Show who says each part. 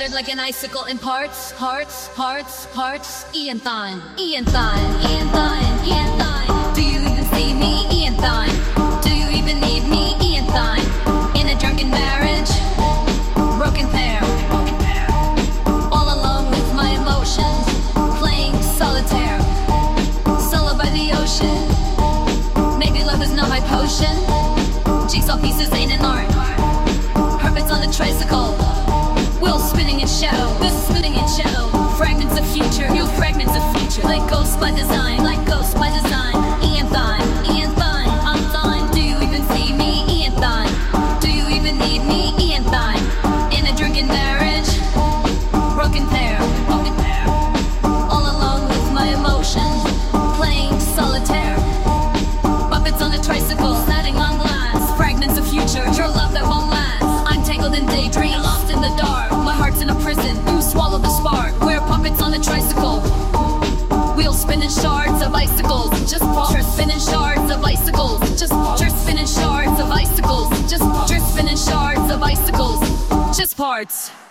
Speaker 1: shattered like an icicle in parts, parts. Ian Thine, Ian Thine, Ian Thine, Ian Thine. Do you even see me, Ian Thine? Do you even need me, Ian Thine? In a drunken marriage, broken pair, all alone with my emotions, playing solitaire, solo by the ocean. Maybe love is not my potion. Jigsaw pieces ain't an art. Hermits on a tricycle, wheels spinning in shadow, this spinning in shadow. Fragments of future, you fragments of future. Like ghosts by design, like ghosts by design. Ian Thine, Ian Thine, I'm Thine. Do you even see me, Ian Thine? Do you even need me, Ian Thine? In a drunken marriage, broken pair, all alone with my emotions, playing solitaire. Puppets on a tricycle, standing on glass. Fragments of future, your love that won't last. I'm tangled in daydreams, lost in the dark. My heart's in a prison, you swallow the spark. We're puppets on a tricycle, wheels spinning shards of icicles. Just drift spinning shards of icicles. Just drift spinning shards of icicles. Just drift spinning shards of icicles. Just parts.